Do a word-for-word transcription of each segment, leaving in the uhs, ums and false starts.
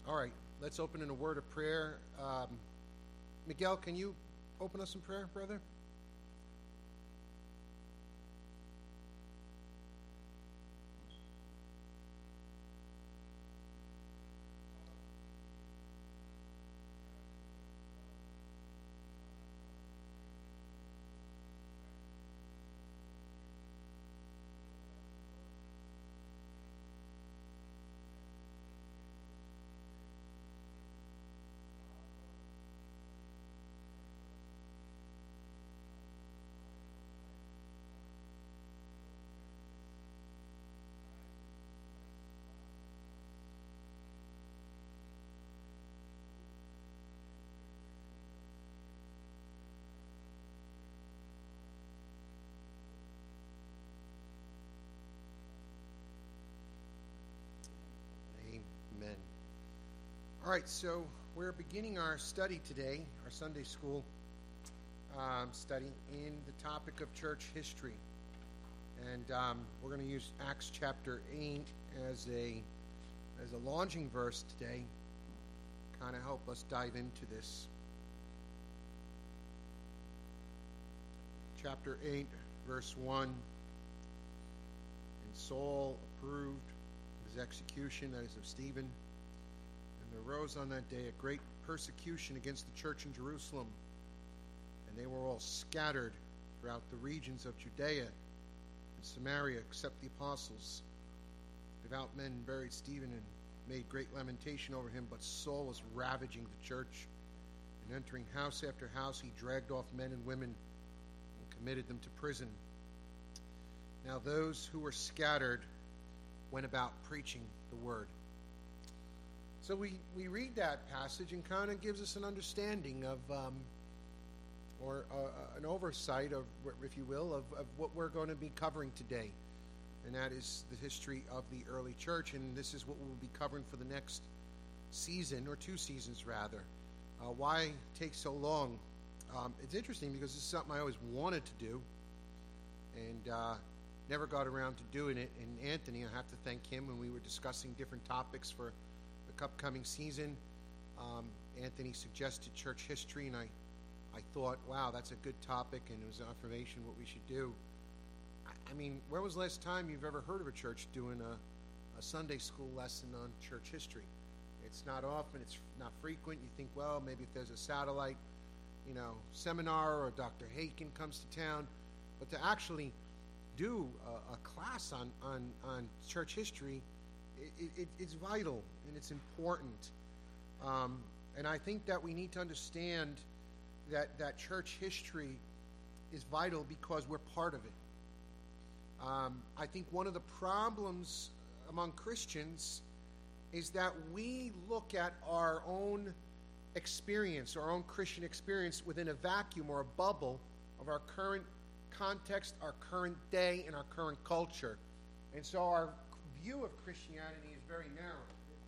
All right, let's open in a word of prayer. Um, Miguel, can you open us in prayer, brother? Amen. All right, so we're beginning our study today, our Sunday school um, study in the topic of church history. And um, we're going to use Acts chapter eight as a as a launching verse today, kind of help us dive into this. Chapter eight, verse one. And Saul approved his execution, that is of Stephen. And there arose on that day a great persecution against the church in Jerusalem. And they were all scattered throughout the regions of Judea and Samaria, except the apostles. Devout men buried Stephen and made great lamentation over him, but Saul was ravaging the church. And entering house after house, he dragged off men and women and committed them to prison. Now those who were scattered went about preaching the word. So we, we read that passage and kind of gives us an understanding of, um, or uh, an oversight of, if you will, of, of what we're going to be covering today. And that is the history of the early church, and this is what we'll be covering for the next season, or two seasons rather. Uh, why take so long? Um, it's interesting because this is something I always wanted to do, and uh, never got around to doing it. And Anthony, I have to thank him when we were discussing different topics for the upcoming season. Um, Anthony suggested church history, and I, I thought, wow, that's a good topic, and it was information what we should do. I, I mean, when was the last time you've ever heard of a church doing a, a Sunday school lesson on church history? It's not often, it's not frequent. You think, well, maybe if there's a satellite, you know, seminar or Doctor Haken comes to town, but to actually do a, a class on, on, on church history, it, it, it's vital and it's important. Um, and I think that we need to understand that, that church history is vital because we're part of it. Um, I think one of the problems among Christians is that we look at our own experience, our own Christian experience within a vacuum or a bubble of our current context, our current day, and our current culture. And so our view of Christianity is very narrow.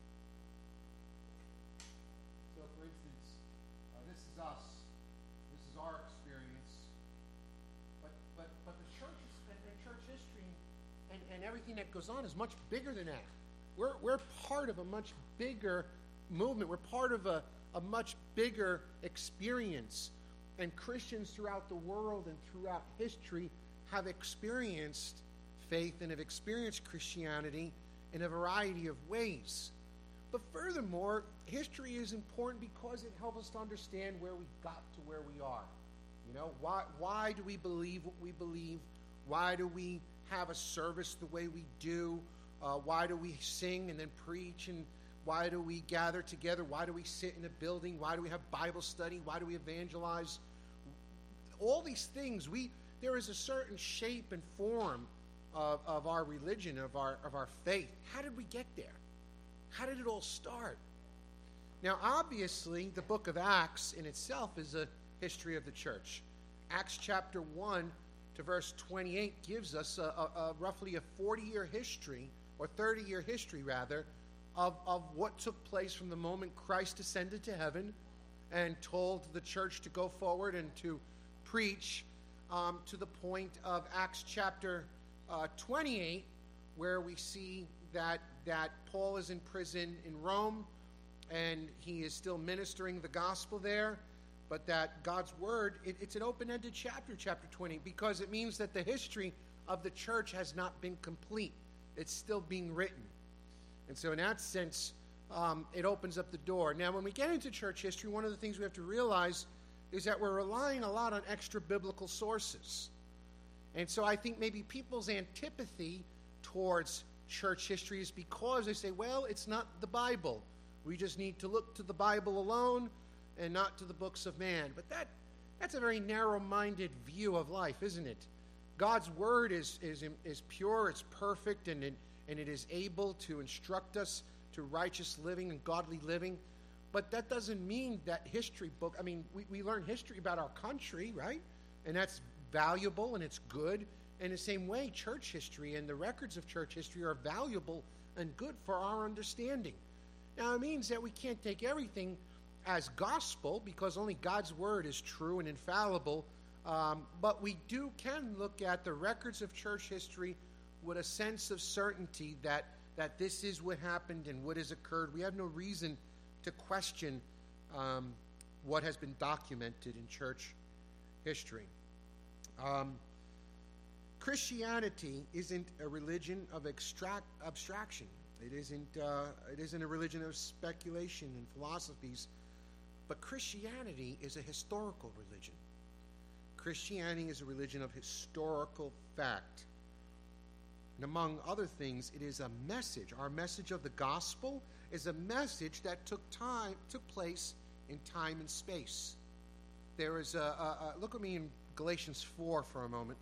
So, for instance, uh, this is us. This is our experience. But but but the church and, and church history and, and everything that goes on is much bigger than that. We're we're part of a much bigger movement. We're part of a, a much bigger experience. And Christians throughout the world and throughout history have experienced faith and have experienced Christianity in a variety of ways. But furthermore, history is important because it helps us to understand where we got to where we are. You know, why why do we believe what we believe? Why do we have a service the way we do? Uh, why do we sing and then preach? And why do we gather together? Why do we sit in a building? Why do we have Bible study? Why do we evangelize? All these things, we there is a certain shape and form of, of our religion, of our of our faith. How did we get there? How did it all start? Now, obviously, the book of Acts in itself is a history of the church. Acts chapter one to verse twenty-eight gives us a, a, a roughly a forty-year history, or thirty-year history rather, of, of what took place from the moment Christ ascended to heaven and told the church to go forward and to preach, um, to the point of Acts chapter uh, twenty-eight, where we see that that Paul is in prison in Rome, and he is still ministering the gospel there, but that God's word, it, it's an open-ended chapter, chapter twenty, because it means that the history of the church has not been complete. It's still being written. And so in that sense, um, it opens up the door. Now, when we get into church history, one of the things we have to realize is that we're relying a lot on extra biblical sources. And so I think maybe people's antipathy towards church history is because they say, well, it's not the Bible. We just need to look to the Bible alone and not to the books of man. But that that's a very narrow-minded view of life, isn't it? God's word is is is pure, it's perfect, and it, and it is able to instruct us to righteous living and godly living. But that doesn't mean that history book, I mean, we, we learn history about our country, right? And that's valuable and it's good. In the same way, church history and the records of church history are valuable and good for our understanding. Now, it means that we can't take everything as gospel because only God's word is true and infallible. Um, but we do can look at the records of church history with a sense of certainty that, that this is what happened and what has occurred. We have no reason to question um, what has been documented in church history. Um, Christianity isn't a religion of extract, abstraction. It isn't, uh, it isn't a religion of speculation and philosophies. But Christianity is a historical religion. Christianity is a religion of historical fact. And among other things, it is a message. Our message of the gospel is a message that took time, took place in time and space. There is a, a, a look at me in Galatians four for a moment.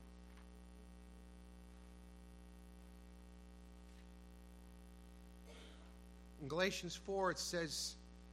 In Galatians four, it says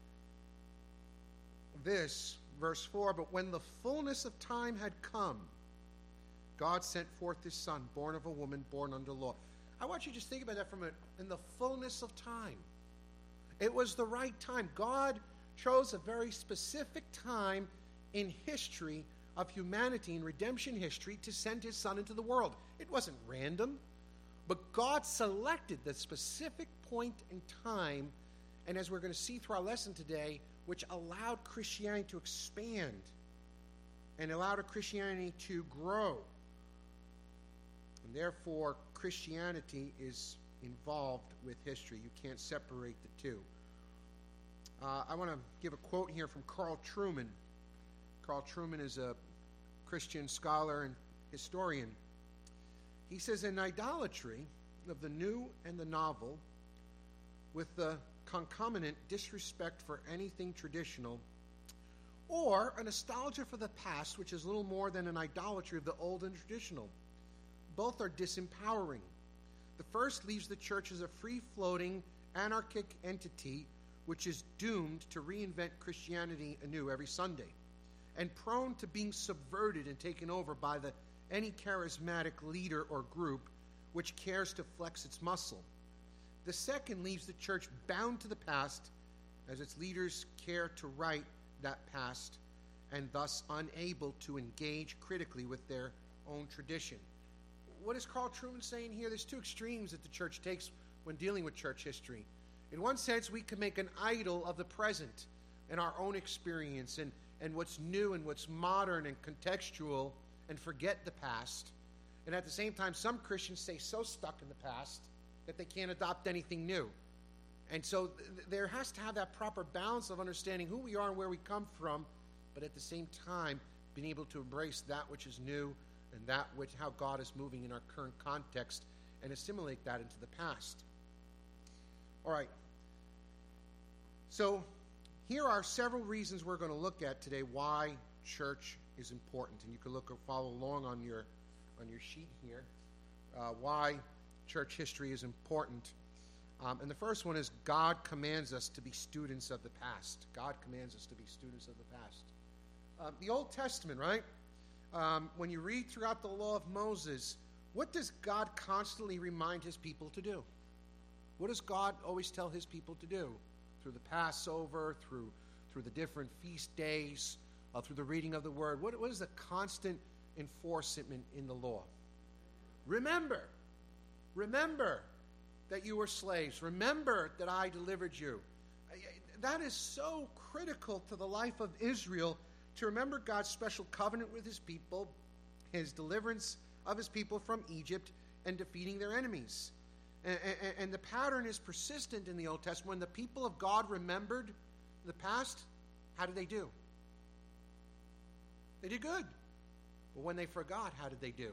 this, verse four, but when the fullness of time had come, God sent forth his Son, born of a woman, born under law. I want you to just think about that for a minute. In the fullness of time. It was the right time. God chose a very specific time in history of humanity, in redemption history, to send his Son into the world. It wasn't random, but God selected the specific point in time, and as we're going to see through our lesson today, which allowed Christianity to expand and allowed Christianity to grow. And therefore, Christianity is involved with history. You can't separate the two. Uh, I want to give a quote here from Carl Trueman. Carl Trueman is a Christian scholar and historian. He says, an idolatry of the new and the novel with the concomitant disrespect for anything traditional, or a nostalgia for the past, which is little more than an idolatry of the old and traditional. Both are disempowering. The first leaves the church as a free-floating, anarchic entity which is doomed to reinvent Christianity anew every Sunday, and prone to being subverted and taken over by the any charismatic leader or group which cares to flex its muscle. The second leaves the church bound to the past as its leaders care to write that past and thus unable to engage critically with their own tradition. What is Carl Trueman saying here? There's two extremes that the church takes when dealing with church history. In one sense, we can make an idol of the present and our own experience and, and what's new and what's modern and contextual and forget the past. And at the same time, some Christians stay so stuck in the past that they can't adopt anything new. And so th- there has to have that proper balance of understanding who we are and where we come from, but at the same time, being able to embrace that which is new and that which, how God is moving in our current context and assimilate that into the past. All right. So here are several reasons we're going to look at today why church is important. And you can look or follow along on your on your sheet here. Uh, why church history is important. Um, and the first one is God commands us to be students of the past. God commands us to be students of the past. Uh, the Old Testament, right? Um, when you read throughout the law of Moses, what does God constantly remind his people to do? What does God always tell his people to do? Through the Passover, through through the different feast days, uh, through the reading of the Word. What, what is the constant enforcement in the law? Remember. Remember that you were slaves. Remember that I delivered you. that is so critical to the life of Israel, to remember God's special covenant with his people, his deliverance of his people from Egypt, and defeating their enemies. And, and, and the pattern is persistent in the Old Testament. When the people of God remembered the past, how did they do? They did good. But when they forgot, how did they do?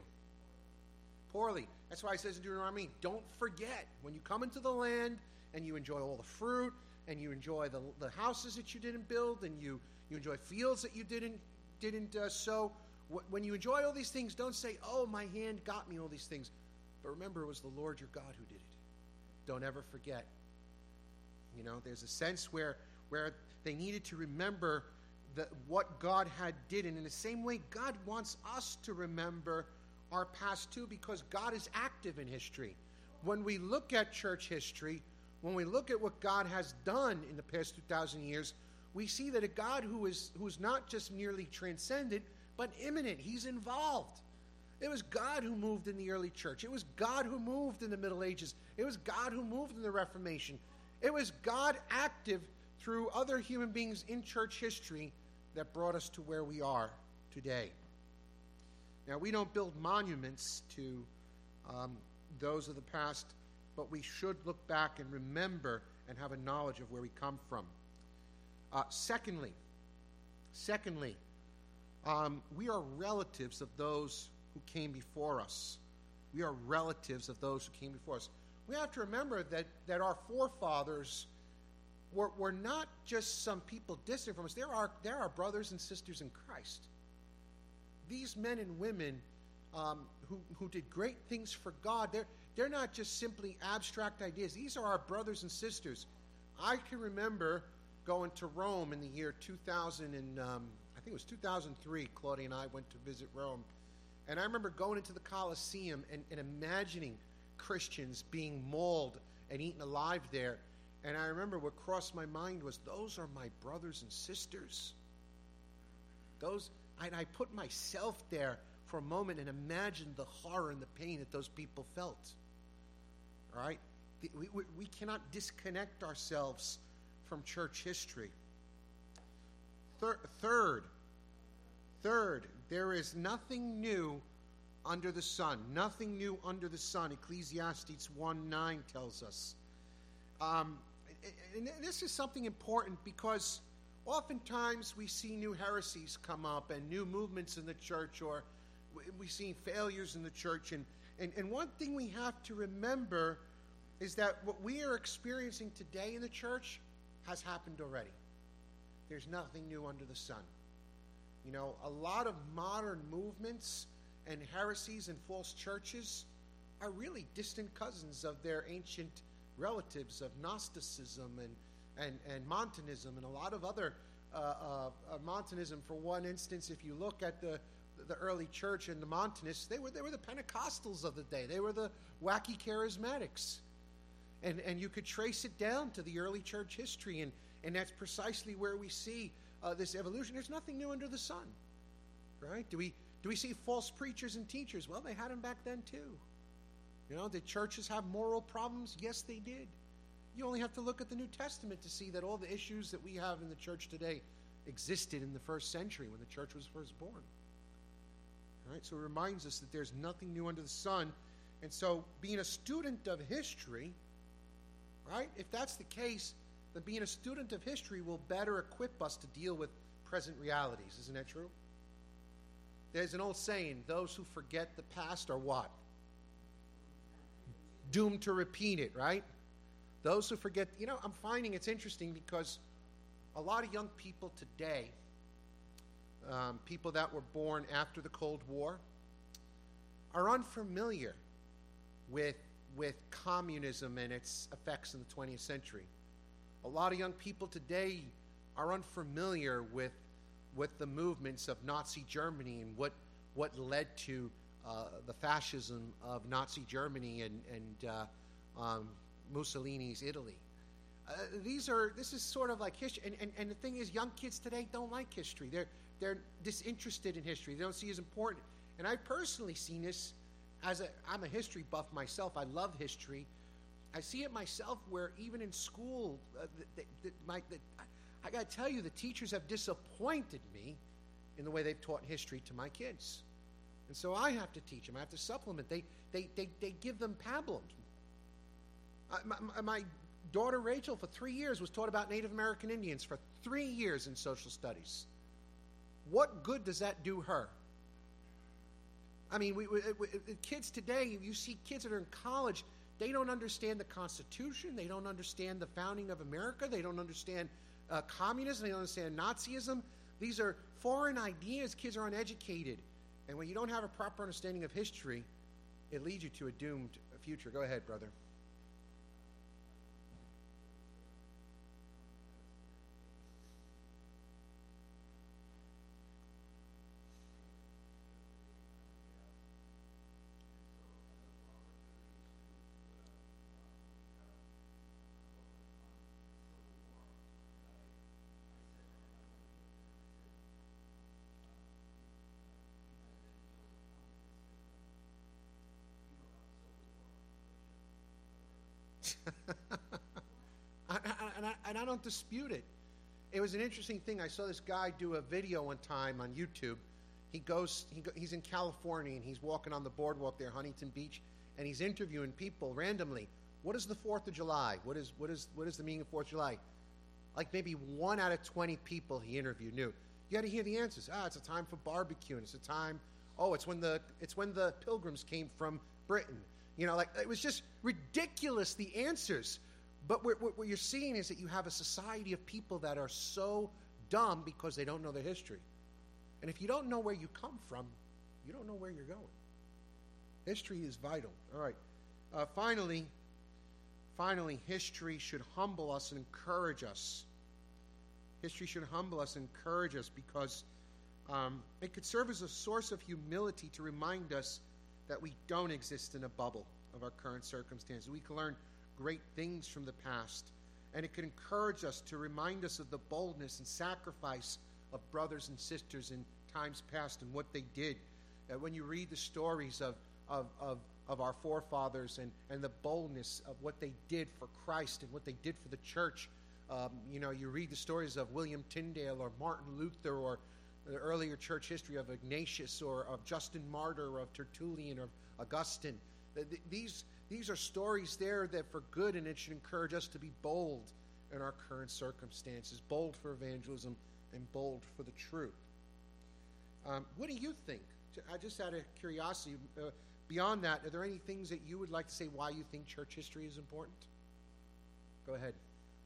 Poorly. That's why it says in Deuteronomy, don't forget. When you come into the land and you enjoy all the fruit, and you enjoy the, the houses that you didn't build, and you, you enjoy fields that you didn't, didn't uh, sow, wh- when you enjoy all these things, don't say, oh, my hand got me all these things. But remember, it was the Lord your God who did it. Don't ever forget. You know, there's a sense where, where they needed to remember the, what God had did. And in the same way, God wants us to remember our past too, because God is active in history. When we look at church history, when we look at what God has done in the past two thousand years, we see that a God who is who is not just merely transcendent, but immanent. He's involved. It was God who moved in the early church. It was God who moved in the Middle Ages. It was God who moved in the Reformation. It was God active through other human beings in church history that brought us to where we are today. Now, we don't build monuments to um, those of the past, but we should look back and remember and have a knowledge of where we come from. Uh, secondly, secondly, um, we are relatives of those who came before us. We are relatives of those who came before us. We have to remember that, that our forefathers were, were not just some people distant from us. They're our, they're our brothers and sisters in Christ. These men and women um, who, who did great things for God, they're, they're not just simply abstract ideas. These are our brothers and sisters. I can remember going to Rome in the year two thousand, and um, I think it was two thousand three, Claudia and I went to visit Rome. And I remember going into the Colosseum and, and imagining Christians being mauled and eaten alive there. And I remember what crossed my mind was, those are my brothers and sisters. Those, and I put myself there for a moment and imagined the horror and the pain that those people felt. All right? We, we, we cannot disconnect ourselves from church history. Thir- third, third, there is nothing new under the sun. Nothing new under the sun. Ecclesiastes one nine tells us. Um, and this is something important because oftentimes we see new heresies come up and new movements in the church, or we see failures in the church. And, and, and one thing we have to remember is that what we are experiencing today in the church has happened already. There's nothing new under the sun. You know, a lot of modern movements and heresies and false churches are really distant cousins of their ancient relatives of Gnosticism and, and, and Montanism and a lot of other uh, uh, uh, Montanism. For one instance, if you look at the the early church and the Montanists, they were they were the Pentecostals of the day. They were the wacky charismatics. And and you could trace it down to the early church history, and, and that's precisely where we see uh, this evolution. There's nothing new under the sun, right? Do we do we see false preachers and teachers? Well, they had them back then too. You know, did churches have moral problems? Yes, they did. You only have to look at the New Testament to see that all the issues that we have in the church today existed in the first century when the church was first born. All right, so it reminds us that there's nothing new under the sun. And so being a student of history, right, if that's the case, then being a student of history will better equip us to deal with present realities. Isn't that true? There's an old saying, those who forget the past are what? Doomed to repeat it, right? Those who forget, you know, I'm finding it's interesting because a lot of young people today, um, people that were born after the Cold War, are unfamiliar with, with communism and its effects in the twentieth century. A lot of young people today are unfamiliar with, with the movements of Nazi Germany and what, what led to uh, the fascism of Nazi Germany and, and uh, um, Mussolini's Italy. Uh, these are, this is sort of like history. And, and, and the thing is, young kids today don't like history. They're, they're disinterested in history. They don't see it as important. And I've personally seen this as a, I'm a history buff myself. I love history. I see it myself where even in school, uh, the, the, my, the, I got to tell you, the teachers have disappointed me in the way they've taught history to my kids. And so I have to teach them. I have to supplement. They, they, they, they give them pablums. I, my, my daughter Rachel, for three years, was taught about Native American Indians for three years in social studies. What good does that do her? I mean, we, we, we, kids today, you see kids that are in college, they don't understand the Constitution. They don't understand the founding of America. They don't understand uh, communism. They don't understand Nazism. These are foreign ideas. Kids are uneducated. And when you don't have a proper understanding of history, it leads you to a doomed future. Go ahead, brother. I, I, and, I, and I don't dispute it. It was an interesting thing. I saw this guy do a video one time on YouTube. He goes, he go, he's in California, and he's walking on the boardwalk there, Huntington Beach, and he's interviewing people randomly. What is the fourth of July? What is, what is, what is the meaning of fourth of July? Like maybe one out of twenty people he interviewed knew. You got to hear the answers. Ah, it's a time for barbecue, and it's a time, oh, it's when the, it's when the Pilgrims came from Britain. You know, like, it was just ridiculous, the answers. But what, what you're seeing is that you have a society of people that are so dumb because they don't know their history. And if you don't know where you come from, you don't know where you're going. History is vital. All right. Uh, finally, finally, history should humble us and encourage us. History should humble us and encourage us because um, it could serve as a source of humility to remind us that we don't exist in a bubble of our current circumstances. We can learn great things from the past, and it can encourage us to remind us of the boldness and sacrifice of brothers and sisters in times past and what they did. Uh, when you read the stories of, of, of, of our forefathers and, and the boldness of what they did for Christ and what they did for the church, um, you know, you read the stories of William Tyndale or Martin Luther or the earlier church history of Ignatius or of Justin Martyr or of Tertullian or of Augustine. These, these are stories there that for good, and it should encourage us to be bold in our current circumstances, bold for evangelism and bold for the truth. Um, what do you think? I just out of curiosity, uh, beyond that, are there any things that you would like to say why you think church history is important? Go ahead.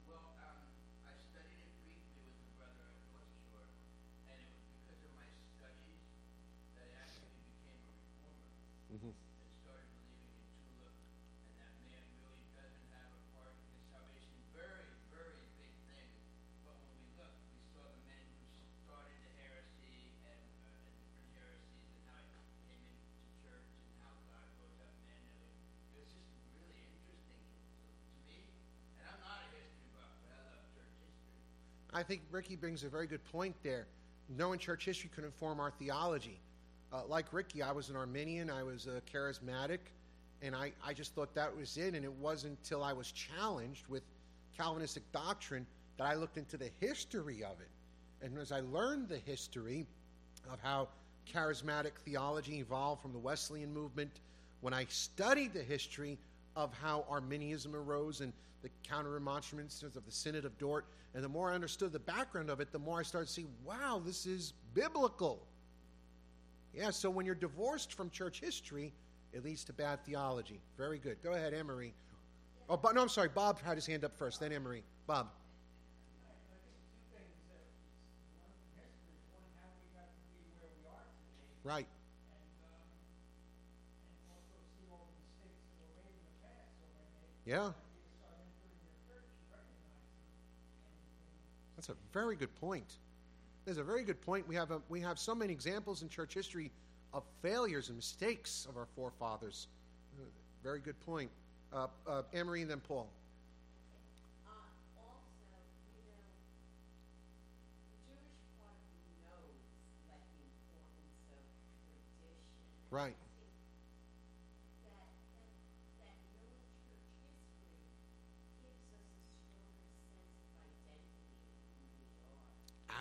Mm-hmm. And started believing in tulip, and that man really doesn't have a part in his salvation. Very, very big thing. But when we look, we saw the men who started the heresy and, uh, and different heresies, and how it came into church, and how God rose up men. And it was just really interesting to me. And I'm not a history buff, but I love church history. I think Ricky brings a very good point there. Knowing church history can inform our theology. Uh, like Ricky, I was an Arminian, I was a charismatic, and I, I just thought that was it, and it wasn't until I was challenged with Calvinistic doctrine that I looked into the history of it. And as I learned the history of how charismatic theology evolved from the Wesleyan movement, when I studied the history of how Arminianism arose and the counter-remonstrances of the Synod of Dort, and the more I understood the background of it, the more I started to see, wow, this is biblical. Yeah, so when you're divorced from church history, it leads to bad theology. Very good. Go ahead, Anne-Marie. Oh, but, no, I'm sorry. Bob had his hand up first, then Anne-Marie. Bob. I think two things. That one, history is one, how we got to be where we are today. Right. And, um, and also see all the mistakes that were made in the past. So when they Yeah. when you start entering your church, you recognize them. And, and That's a very good point. There's a very good point. We have a, we have so many examples in church history of failures and mistakes of our forefathers. Uh, very good point. Uh, uh, Anne-Marie and then Paul. Uh, also, you know, the Jewish part of me knows, like, the importance of tradition. Right. I think that, that, that knowing church history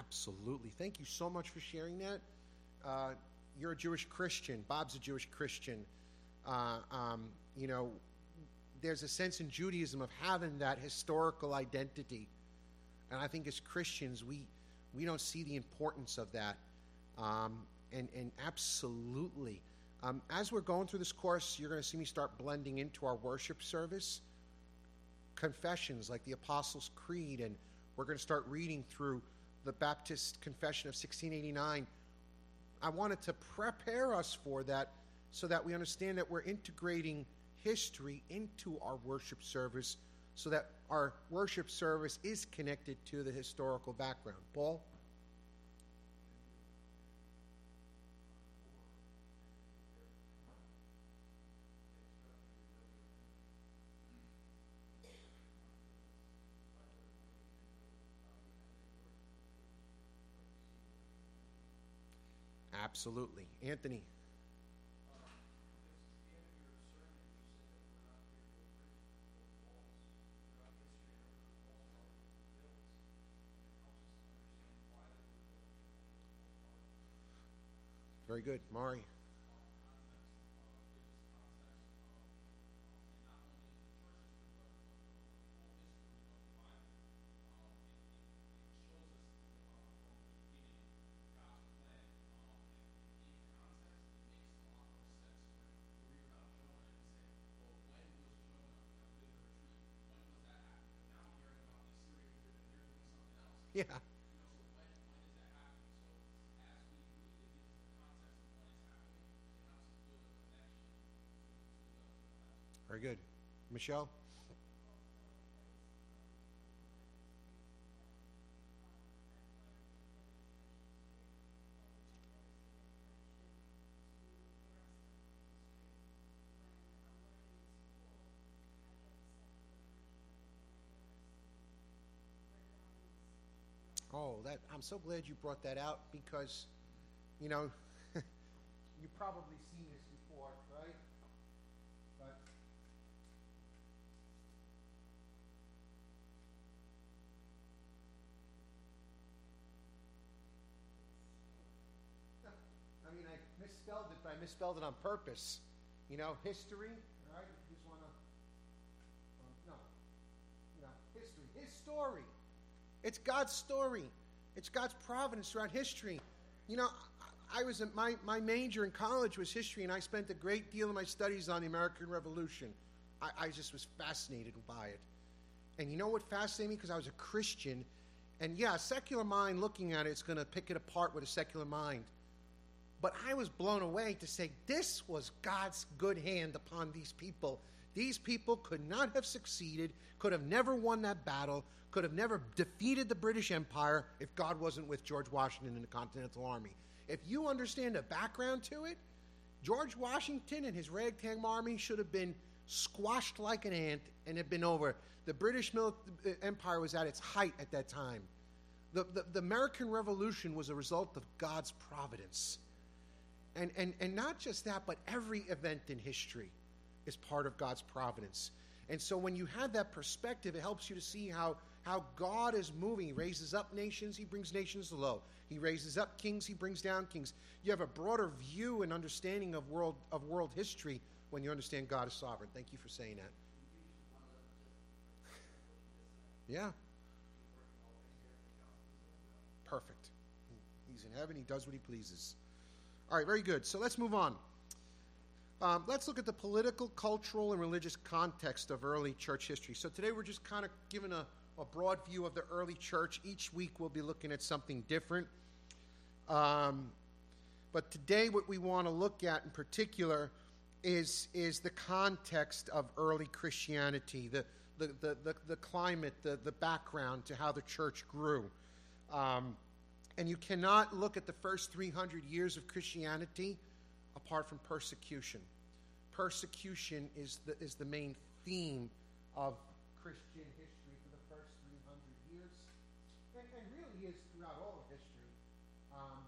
Absolutely. Thank you so much for sharing that. Uh, you're a Jewish Christian. Bob's a Jewish Christian. Uh, um, you know, there's a sense in Judaism of having that historical identity. And I think as Christians, we we don't see the importance of that. Um, and, and absolutely. Um, as we're going through this course, you're going to see me start blending into our worship service confessions like the Apostles' Creed, and we're going to start reading through the Baptist Confession of sixteen eighty-nine. I wanted to prepare us for that so that we understand that we're integrating history into our worship service so that our worship service is connected to the historical background. Paul? Absolutely. Anthony? Very good. Mari? Yeah. Very good. Michelle? Oh, that I'm so glad you brought that out because, you know, you've probably seen this before, right? But I mean, I misspelled it, but I misspelled it on purpose. You know, history, all right? If you just want to, um, no, no, history, his story. It's God's story. It's God's providence throughout history. You know, I was in, my my major in college was history, and I spent a great deal of my studies on the American Revolution. I, I just was fascinated by it. And you know what fascinated me? Because I was a Christian, and yeah, a secular mind looking at it is going to pick it apart with a secular mind. But I was blown away to say this was God's good hand upon these people. These people could not have succeeded, could have never won that battle, could have never defeated the British Empire if God wasn't with George Washington and the Continental Army. If you understand the background to it, George Washington and his ragtag army should have been squashed like an ant and had been over. The British mil- Empire was at its height at that time. The, the, the American Revolution was a result of God's providence. And, and, and not just that, but every event in history is part of God's providence. And so when you have that perspective, it helps you to see how, how God is moving. He raises up nations, he brings nations low. He raises up kings, he brings down kings. You have a broader view and understanding of world of world history when you understand God is sovereign. Thank you for saying that. Yeah. Perfect. He's in heaven, he does what he pleases. All right, very good. So let's move on. Um, let's look at the political, cultural, and religious context of early church history. So today we're just kind of giving a, a broad view of the early church. Each week we'll be looking at something different. Um, but today what we want to look at in particular is, is the context of early Christianity, the, the, the, the, the climate, the, the background to how the church grew. Um, and you cannot look at the first three hundred years of Christianity apart from persecution. Persecution is the, is the main theme of Christian history for the first three hundred years, and, and really is throughout all of history. Um,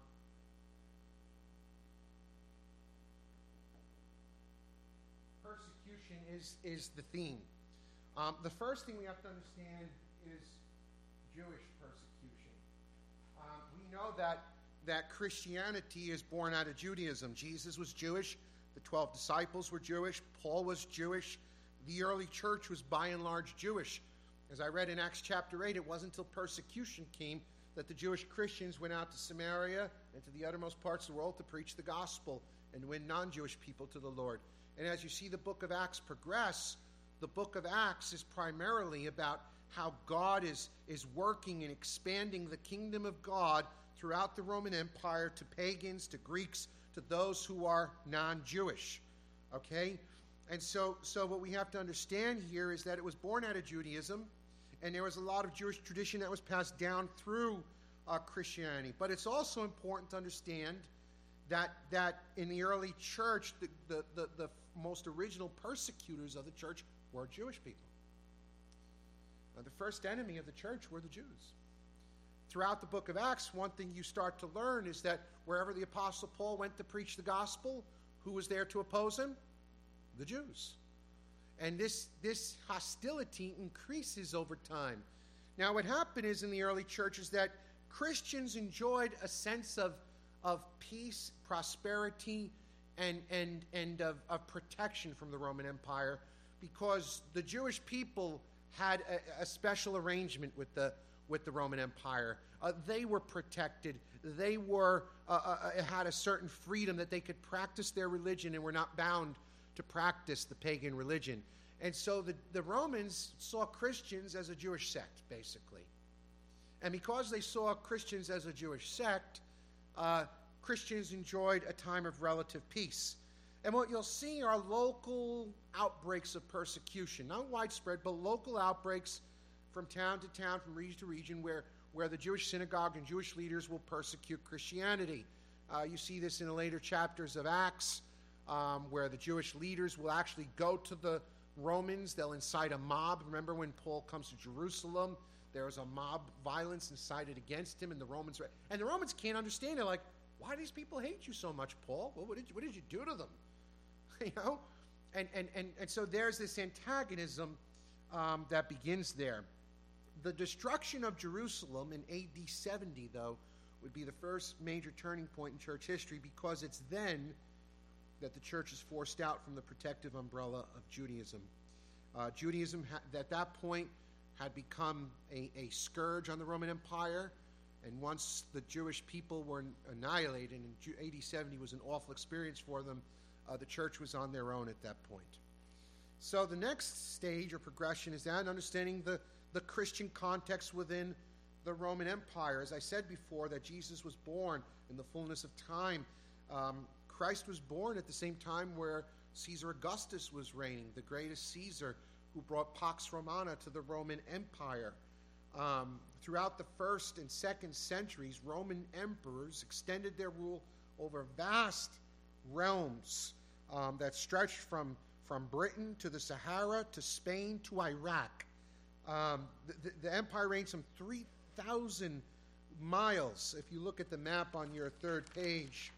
persecution is, is the theme. Um, the first thing we have to understand is Jewish persecution. Um, we we know that, that Christianity is born out of Judaism. Jesus was Jewish. The twelve disciples were Jewish. Paul was Jewish. The early church was by and large Jewish. As I read in Acts chapter eight, it wasn't until persecution came that the Jewish Christians went out to Samaria and to the uttermost parts of the world to preach the gospel and win non-Jewish people to the Lord. And as you see the book of Acts progress, the book of Acts is primarily about how God is, is working and expanding the kingdom of God throughout the Roman Empire to pagans, to Greeks, to those who are non-Jewish. Okay? And so, so what we have to understand here is that it was born out of Judaism, and there was a lot of Jewish tradition that was passed down through uh, Christianity. But it's also important to understand that that in the early church, the, the, the, the most original persecutors of the church were Jewish people. Now, the first enemy of the church were the Jews. Throughout the book of Acts, one thing you start to learn is that wherever the Apostle Paul went to preach the gospel, who was there to oppose him? The Jews. And this, this hostility increases over time. Now, what happened is in the early church is that Christians enjoyed a sense of, of peace, prosperity, and, and, and of, of protection from the Roman Empire because the Jewish people had a, a special arrangement with the, with the Roman Empire. Uh, they were protected. They were uh, uh, had a certain freedom that they could practice their religion and were not bound to practice the pagan religion. And so the, the Romans saw Christians as a Jewish sect, basically. And because they saw Christians as a Jewish sect, uh, Christians enjoyed a time of relative peace. And what you'll see are local outbreaks of persecution, not widespread, but local outbreaks from town to town, from region to region, where, where the Jewish synagogue and Jewish leaders will persecute Christianity. Uh, you see this in the later chapters of Acts, um, where the Jewish leaders will actually go to the Romans. They'll incite a mob. Remember when Paul comes to Jerusalem, there was a mob violence incited against him, and the Romans and the Romans can't understand. They're like, why do these people hate you so much, Paul? Well, what did you, what did you do to them? You know, and and and and so there's this antagonism um, that begins there. The destruction of Jerusalem in A D seventy, though, would be the first major turning point in church history, because it's then that the church is forced out from the protective umbrella of Judaism. Uh, Judaism ha- at that point had become a, a scourge on the Roman Empire, and once the Jewish people were annihilated, and A D seventy was an awful experience for them, uh, the church was on their own at that point. So the next stage or progression is that understanding the, the Christian context within the Roman Empire. As I said before, that Jesus was born in the fullness of time. Um, Christ was born at the same time where Caesar Augustus was reigning, the greatest Caesar who brought Pax Romana to the Roman Empire. Um, throughout the first and second centuries, Roman emperors extended their rule over vast realms um, that stretched from, from Britain to the Sahara to Spain to Iraq. Um, the, the, the empire reigned some three thousand miles. If you look at the map on your third page,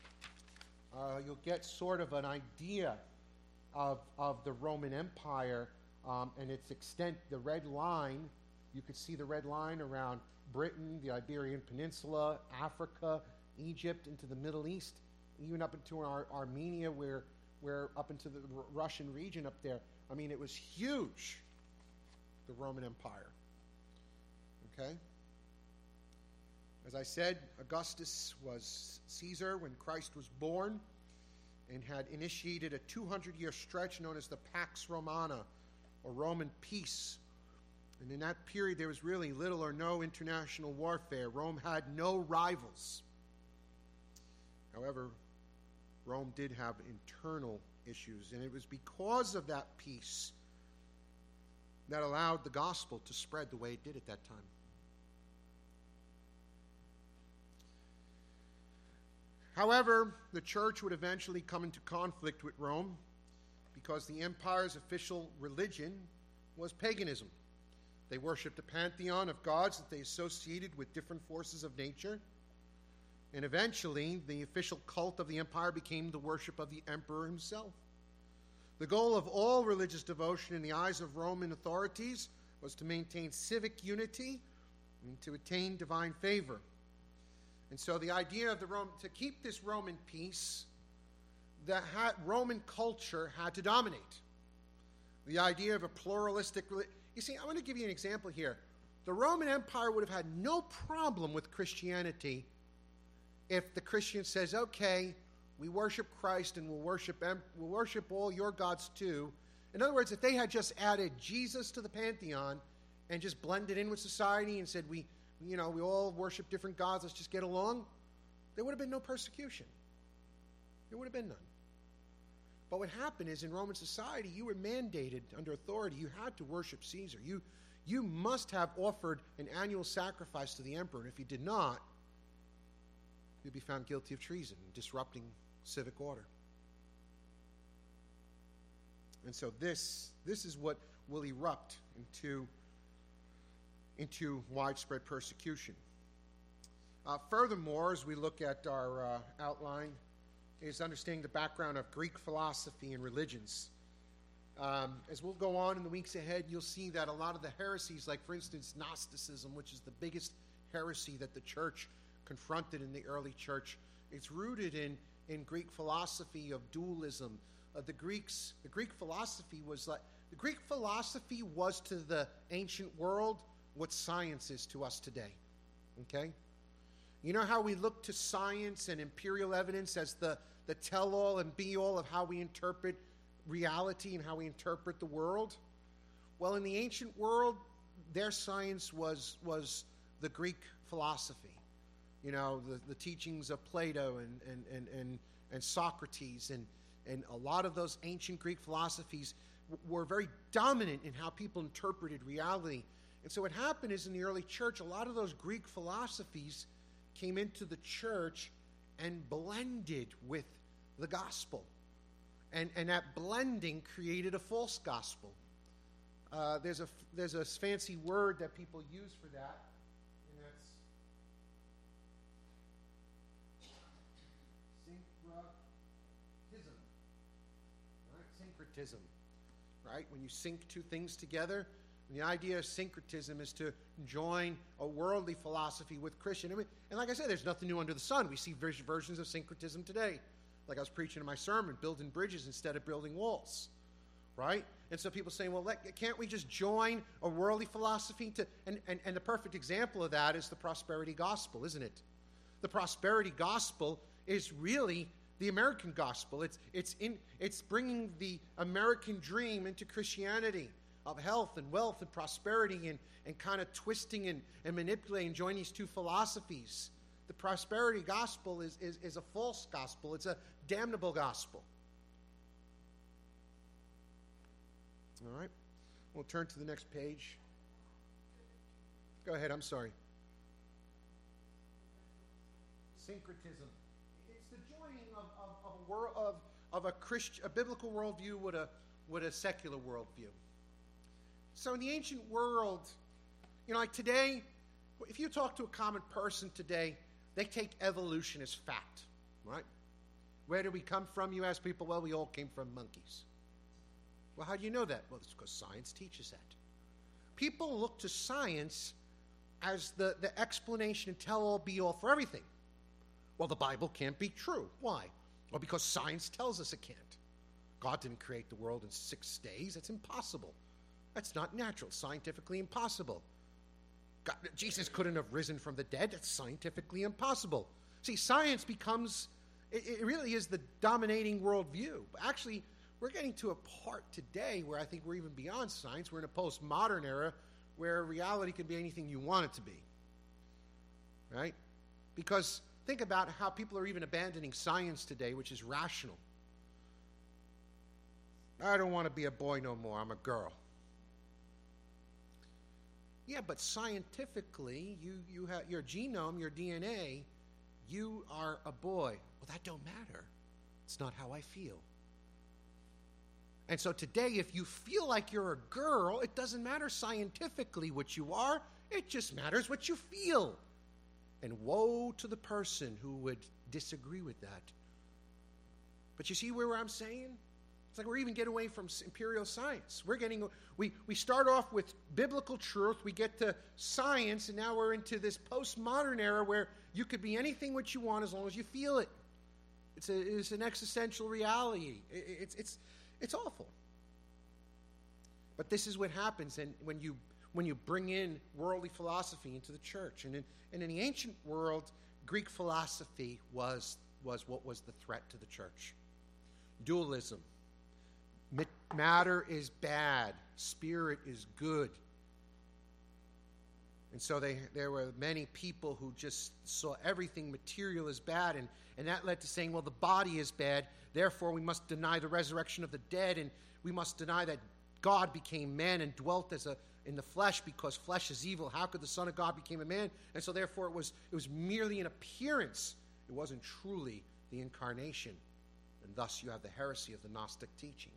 uh, you'll get sort of an idea of, of the Roman Empire um, and its extent. The red line, you could see the red line around Britain, the Iberian Peninsula, Africa, Egypt, into the Middle East, even up into Ar- Armenia, where, where up into the R- Russian region up there. I mean, it was huge, the Roman Empire. Okay? As I said, Augustus was Caesar when Christ was born and had initiated a two hundred year stretch known as the Pax Romana, or Roman peace. And in that period, there was really little or no international warfare. Rome had no rivals. However, Rome did have internal issues, and it was because of that peace that allowed the gospel to spread the way it did at that time. However, the church would eventually come into conflict with Rome because the empire's official religion was paganism. They worshipped a pantheon of gods that they associated with different forces of nature. And eventually, the official cult of the empire became the worship of the emperor himself. The goal of all religious devotion in the eyes of Roman authorities was to maintain civic unity and to attain divine favor. And so the idea of the Rome, to keep this Roman peace, the ha- Roman culture had to dominate. The idea of a pluralistic... You see, I want to give you an example here. The Roman Empire would have had no problem with Christianity if the Christian says, okay, we worship Christ and we'll worship, em- we'll worship all your gods too. In other words, if they had just added Jesus to the pantheon and just blended in with society and said, we, you know, we all worship different gods, let's just get along, there would have been no persecution. There would have been none. But what happened is in Roman society, you were mandated under authority. You had to worship Caesar. You, you must have offered an annual sacrifice to the emperor. And if you did not, you'd be found guilty of treason and disrupting civic order. And so this, this is what will erupt into, into widespread persecution. Uh, furthermore, as we look at our uh, outline, is understanding the background of Greek philosophy and religions. Um, as we'll go on in the weeks ahead, you'll see that a lot of the heresies, like for instance Gnosticism, which is the biggest heresy that the church confronted in the early church, it's rooted in, in Greek philosophy of dualism. Uh, the Greeks, the Greek philosophy was like, the Greek philosophy was to the ancient world what science is to us today. Okay? You know how we look to science and empirical evidence as the, the tell-all and be-all of how we interpret reality and how we interpret the world? Well, in the ancient world, their science was, was the Greek philosophy. You know, the, the teachings of Plato and, and, and, and, and Socrates and, and a lot of those ancient Greek philosophies w- were very dominant in how people interpreted reality. And so what happened is in the early church, a lot of those Greek philosophies came into the church and blended with the gospel. And, and that blending created a false gospel. Uh, there's, a, there's a fancy word that people use for that, and that's syncretism. Right? Syncretism. Right? When you sync two things together. And the idea of syncretism is to join a worldly philosophy with Christian. I mean, and like I said, there's nothing new under the sun. We see versions of syncretism today. Like I was preaching in my sermon, building bridges instead of building walls. Right? And so people say, well, let, can't we just join a worldly philosophy? to? And, and, and the perfect example of that is the prosperity gospel, isn't it? The prosperity gospel is really the American gospel. It's, it's, in, it's bringing the American dream into Christianity, of health and wealth and prosperity, and, and kind of twisting and, and manipulating, joining these two philosophies. The prosperity gospel is, is, is a false gospel. It's a damnable gospel. All right. We'll turn to the next page. Go ahead. I'm sorry. Syncretism. It's the joining of, of, of a world of, of a Christian, a biblical worldview with a with a secular worldview. So in the ancient world, you know, like today, if you talk to a common person today, they take evolution as fact, right? Where do we come from? You ask people, well, we all came from monkeys. Well, how do you know that? Well, it's because science teaches that. People look to science as the, the explanation and tell-all, be-all for everything. Well, the Bible can't be true. Why? Well, because science tells us it can't. God didn't create the world in six days. It's impossible. That's not natural, scientifically impossible. God, Jesus couldn't have risen from the dead. That's scientifically impossible. See, science becomes, it, it really is the dominating worldview. Actually, we're getting to a part today where I think we're even beyond science. We're in a postmodern era where reality can be anything you want it to be. Right? Because think about how people are even abandoning science today, which is rational. I don't want to be a boy no more. I'm a girl. Yeah, but scientifically, you, you have your genome, your D N A, you are a boy. Well, that don't matter. It's not how I feel. And so today, if you feel like you're a girl, it doesn't matter scientifically what you are. It just matters what you feel. And woe to the person who would disagree with that. But you see where I'm saying? It's like we're even getting away from imperial science. We're getting, we, we start off with biblical truth, we get to science, and now we're into this postmodern era where you could be anything what you want as long as you feel it. It's, a, it's an existential reality. It, it's, it's, it's awful. But this is what happens and when you when you bring in worldly philosophy into the church. And in, and in the ancient world, Greek philosophy was, was what was the threat to the church. Dualism. Matter is bad. Spirit is good. And so they, there were many people who just saw everything material as bad, and, and that led to saying, well, the body is bad, therefore we must deny the resurrection of the dead, and we must deny that God became man and dwelt as a in the flesh, because flesh is evil. How could the Son of God become a man? And so therefore it was it was merely an appearance. It wasn't truly the incarnation. And thus you have the heresy of the Gnostic teaching.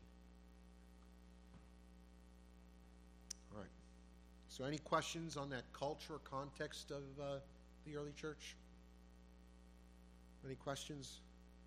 All right. So any questions on that culture or context of uh, the early church? Any questions?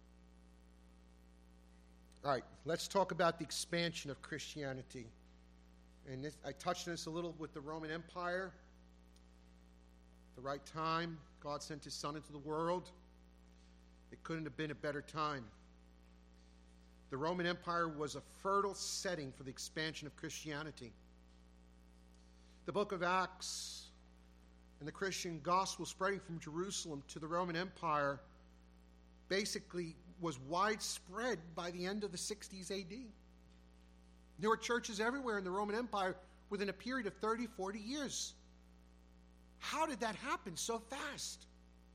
All right, let's talk about the expansion of Christianity. And this, I touched on this a little with the Roman Empire. At the right time, God sent his Son into the world. It couldn't have been a better time. The Roman Empire was a fertile setting for the expansion of Christianity. The book of Acts and the Christian gospel spreading from Jerusalem to the Roman Empire basically was widespread by the end of the sixties A D. There were churches everywhere in the Roman Empire within a period of thirty, forty years. How did that happen so fast?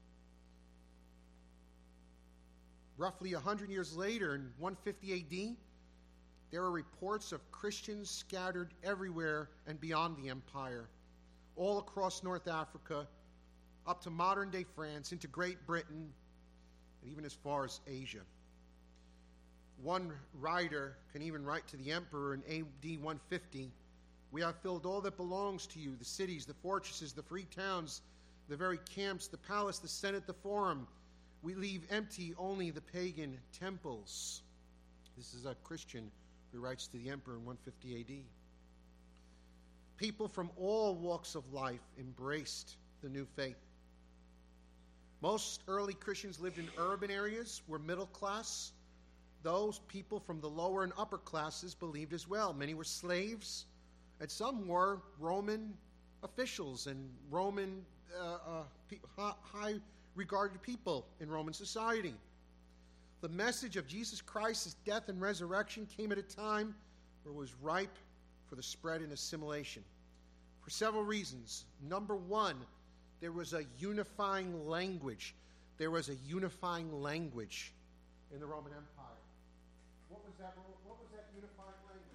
Roughly one hundred years later, in one fifty A D, there are reports of Christians scattered everywhere and beyond the empire, all across North Africa, up to modern-day France, into Great Britain, and even as far as Asia. One writer can even write to the emperor in A D one fifty, "We have filled all that belongs to you, the cities, the fortresses, the free towns, the very camps, the palace, the senate, the forum. We leave empty only the pagan temples." This is a Christian who writes to the emperor in one fifty A D. People from all walks of life embraced the new faith. Most early Christians lived in urban areas, were middle class. Those people from the lower and upper classes believed as well. Many were slaves, and some were Roman officials and Roman uh, uh, high regarded people in Roman society. The message of Jesus Christ's death and resurrection came at a time where it was ripe for the spread and assimilation, for several reasons. Number one, there was a unifying language. There was a unifying language in the Roman Empire. What was that, what was that unifying language?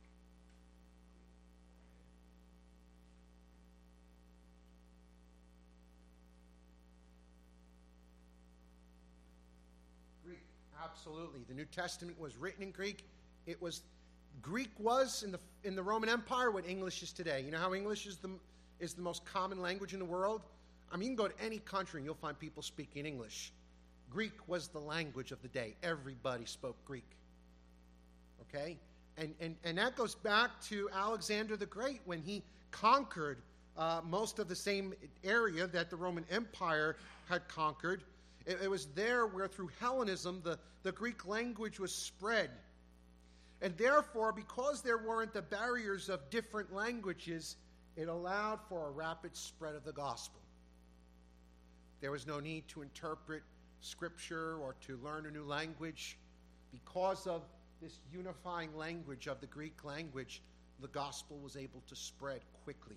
Greek, absolutely. The New Testament was written in Greek. It was Greek was in the in the Roman Empire what English is today. You know how English is the is the most common language in the world? I mean, you can go to any country and you'll find people speaking English. Greek was the language of the day. Everybody spoke Greek. Okay? And, and, and that goes back to Alexander the Great when he conquered uh, most of the same area that the Roman Empire had conquered. It, it was there where through Hellenism the, the Greek language was spread. And therefore, because there weren't the barriers of different languages, it allowed for a rapid spread of the gospel. There was no need to interpret Scripture or to learn a new language. Because of this unifying language of the Greek language, the gospel was able to spread quickly.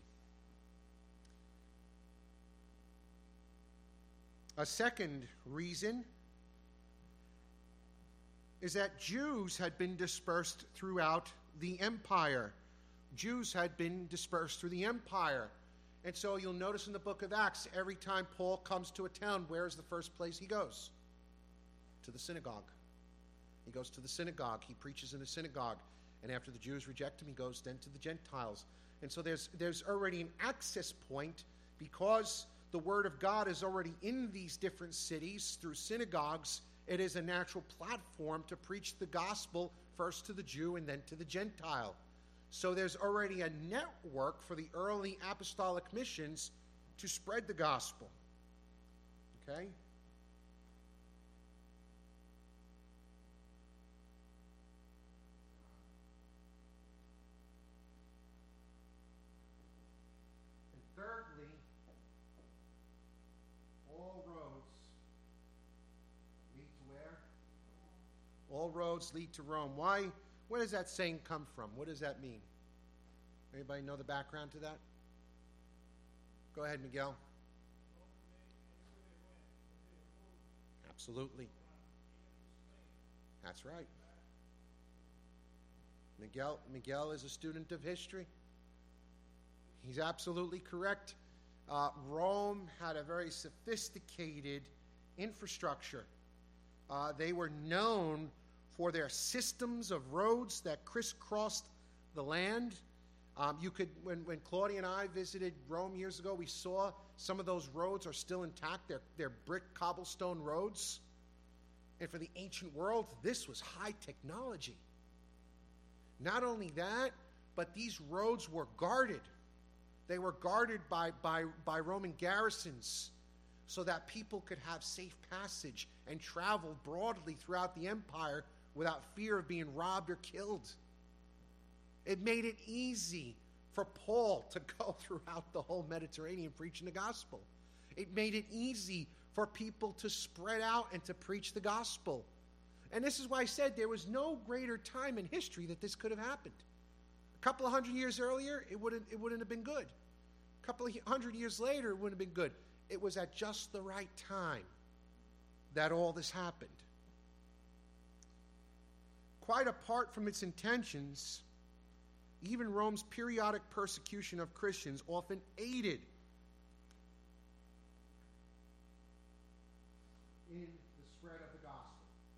A second reason is that Jews had been dispersed throughout the empire. Jews had been dispersed through the empire. And so you'll notice in the book of Acts, every time Paul comes to a town, where is the first place he goes? To the synagogue. He goes to the synagogue. He preaches in the synagogue. And after the Jews reject him, he goes then to the Gentiles. And so there's, there's already an access point because the word of God is already in these different cities through synagogues. It is a natural platform to preach the gospel first to the Jew and then to the Gentile. So there's already a network for the early apostolic missions to spread the gospel. Okay? And thirdly, all roads lead to where? All roads lead to Rome. Why? Where does that saying come from? What does that mean? Anybody know the background to that? Go ahead, Miguel. Absolutely. That's right. Miguel, Miguel is a student of history. He's absolutely correct. Uh, Rome had a very sophisticated infrastructure. Uh, they were known for their systems of roads that crisscrossed the land. Um, you could, when, when Claudia and I visited Rome years ago, we saw some of those roads are still intact. They're, they're brick cobblestone roads. And for the ancient world, this was high technology. Not only that, but these roads were guarded. They were guarded by, by, by Roman garrisons so that people could have safe passage and travel broadly throughout the empire without fear of being robbed or killed. It made it easy for Paul to go throughout the whole Mediterranean preaching the gospel. It made it easy for people to spread out and to preach the gospel. And this is why I said there was no greater time in history that this could have happened. A couple of hundred years earlier, it wouldn't, it wouldn't have been good. A couple of hundred years later, it wouldn't have been good. It was at just the right time that all this happened. Quite apart from its intentions, even Rome's periodic persecution of Christians often aided in the spread of the gospel.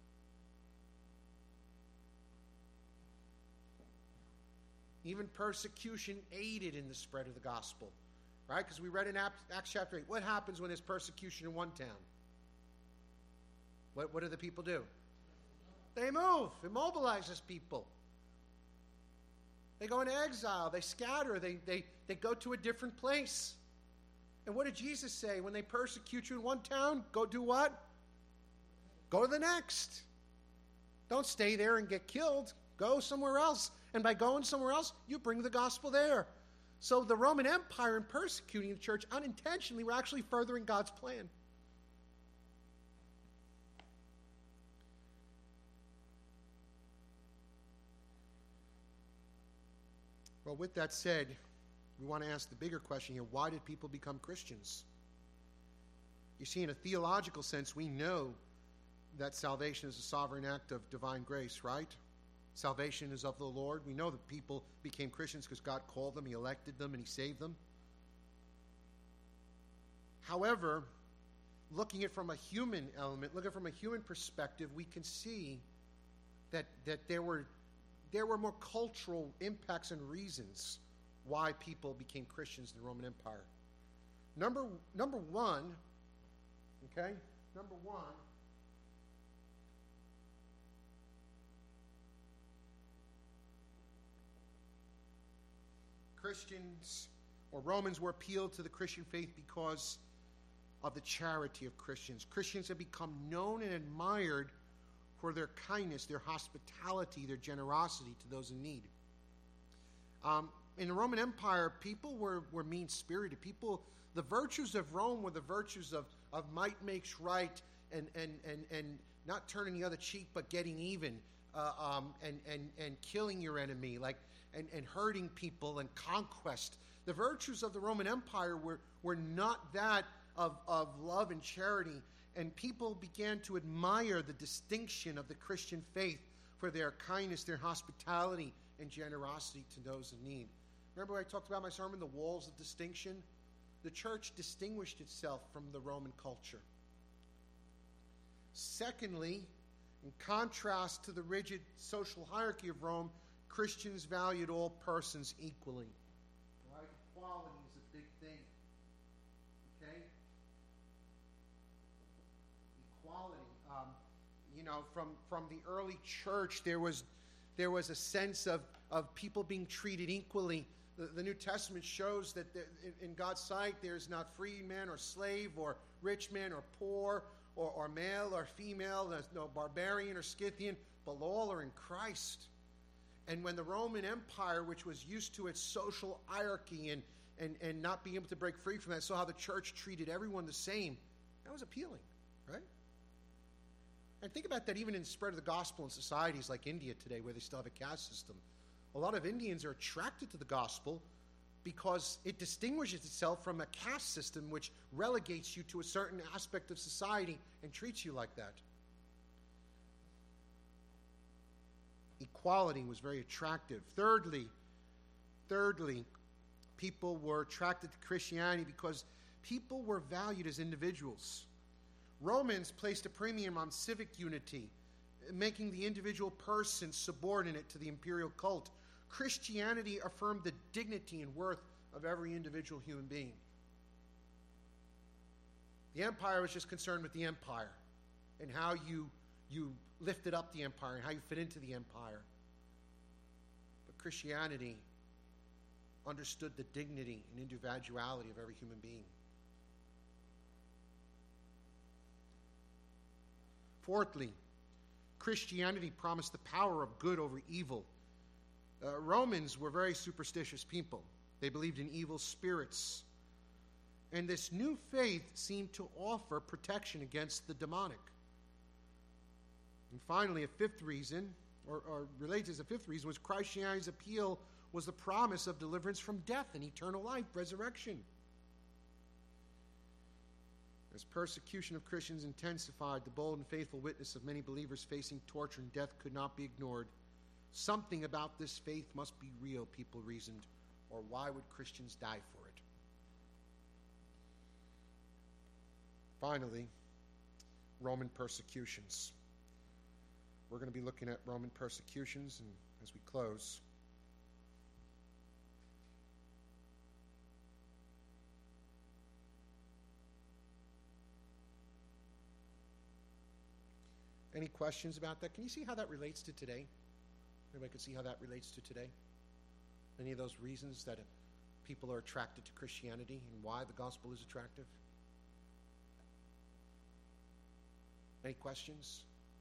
Even persecution aided in the spread of the gospel. Right? Because we read in Acts chapter eight, what happens when there's persecution in one town? What, what do the people do? They move. It mobilizes people. They go into exile. They scatter. They, they, they go to a different place. And what did Jesus say? When they persecute you in one town, go do what? Go to the next. Don't stay there and get killed. Go somewhere else. And by going somewhere else, you bring the gospel there. So the Roman Empire, in persecuting the church unintentionally, were actually furthering God's plan. Well, with that said, we want to ask the bigger question here. Why did people become Christians? You see, in a theological sense, we know that salvation is a sovereign act of divine grace, right? Salvation is of the Lord. We know that people became Christians because God called them, He elected them, and He saved them. However, looking at it from a human element, looking from a human perspective, we can see that, that there were there were more cultural impacts and reasons why people became Christians in the Roman Empire. Number, number one, okay, number one, Christians or Romans were appealed to the Christian faith because of the charity of Christians. Christians have become known and admired for their kindness, their hospitality, their generosity to those in need. Um, in the Roman Empire, people were, were mean-spirited. People, the virtues of Rome were the virtues of, of might makes right and, and, and, and not turning the other cheek but getting even, uh, um, and, and, and killing your enemy, like and, and hurting people and conquest. The virtues of the Roman Empire were, were not that of, of love and charity. And people began to admire the distinction of the Christian faith for their kindness, their hospitality, and generosity to those in need. Remember when I talked about my sermon, the walls of distinction? The church distinguished itself from the Roman culture. Secondly, in contrast to the rigid social hierarchy of Rome, Christians valued all persons equally. Right? Equality is a big thing. Okay? Equality. Um, you know, from, from the early church, there was There was a sense of, of people being treated equally. The, the New Testament shows that there, in, in God's sight there's not free man or slave or rich man or poor or, or male or female, there's no barbarian or Scythian, but all are in Christ. And when the Roman Empire, which was used to its social hierarchy and, and, and not being able to break free from that, saw how the church treated everyone the same, that was appealing, right? And think about that even in the spread of the gospel in societies like India today, where they still have a caste system. A lot of Indians are attracted to the gospel because it distinguishes itself from a caste system which relegates you to a certain aspect of society and treats you like that. Equality was very attractive. Thirdly, thirdly, people were attracted to Christianity because people were valued as individuals. Romans placed a premium on civic unity, making the individual person subordinate to the imperial cult. Christianity affirmed the dignity and worth of every individual human being. The empire was just concerned with the empire and how you, you lifted up the empire and how you fit into the empire. But Christianity understood the dignity and individuality of every human being. Fourthly, Christianity promised the power of good over evil. Uh, Romans were very superstitious people. They believed in evil spirits. And this new faith seemed to offer protection against the demonic. And finally, a fifth reason, or, or related as a fifth reason, was Christianity's appeal was the promise of deliverance from death and eternal life, resurrection. As persecution of Christians intensified, the bold and faithful witness of many believers facing torture and death could not be ignored. Something about this faith must be real, people reasoned, or why would Christians die for it? Finally, Roman persecutions. We're going to be looking at Roman persecutions and as we close. Any questions about that? Can you see how that relates to today? Everybody can see how that relates to today? Any of those reasons that people are attracted to Christianity and why the gospel is attractive? Any questions?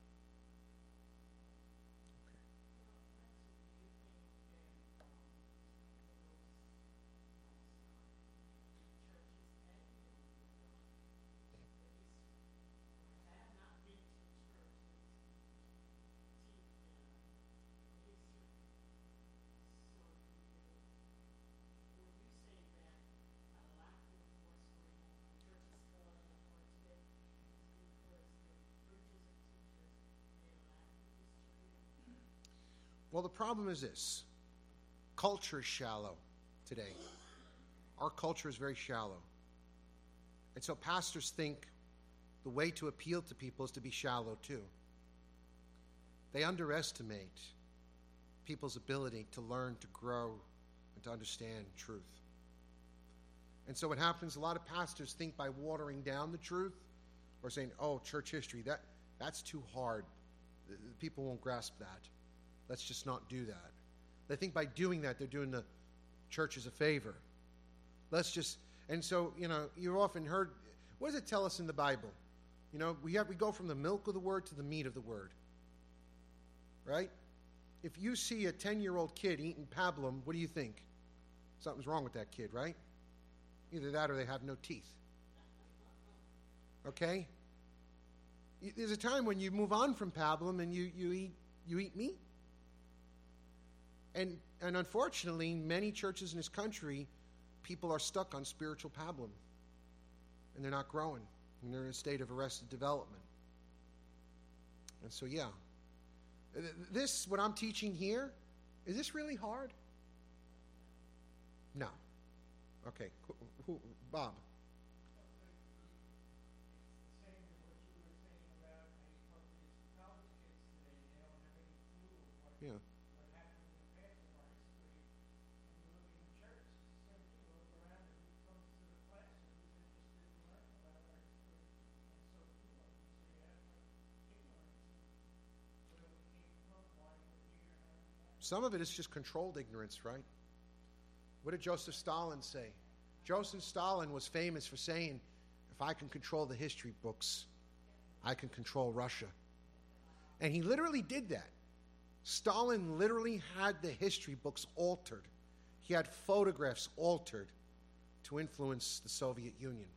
Well, the problem is this. Culture is shallow today. Our culture is very shallow. And so pastors think the way to appeal to people is to be shallow too. They underestimate people's ability to learn, to grow, and to understand truth. And so what happens, a lot of pastors think by watering down the truth or saying, oh, church history, that, that's too hard. People won't grasp that. Let's just not do that. They think by doing that, they're doing the churches a favor. Let's just, and so, you know, you've often heard, what does it tell us in the Bible? You know, we have, we go from the milk of the word to the meat of the word. Right? If you see a ten-year-old kid eating pablum, what do you think? Something's wrong with that kid, right? Either that or they have no teeth. Okay? There's a time when you move on from pablum and you, you eat you eat meat. And, and unfortunately, many churches in this country, people are stuck on spiritual pablum. And they're not growing. And they're in a state of arrested development. And so, yeah. This, what I'm teaching here, is this really hard? No. Okay. Who, who, Bob? Yeah. Some of it is just controlled ignorance, right? What did Joseph Stalin say? Joseph Stalin was famous for saying, if I can control the history books, I can control Russia. And he literally did that. Stalin literally had the history books altered. He had photographs altered to influence the Soviet Union.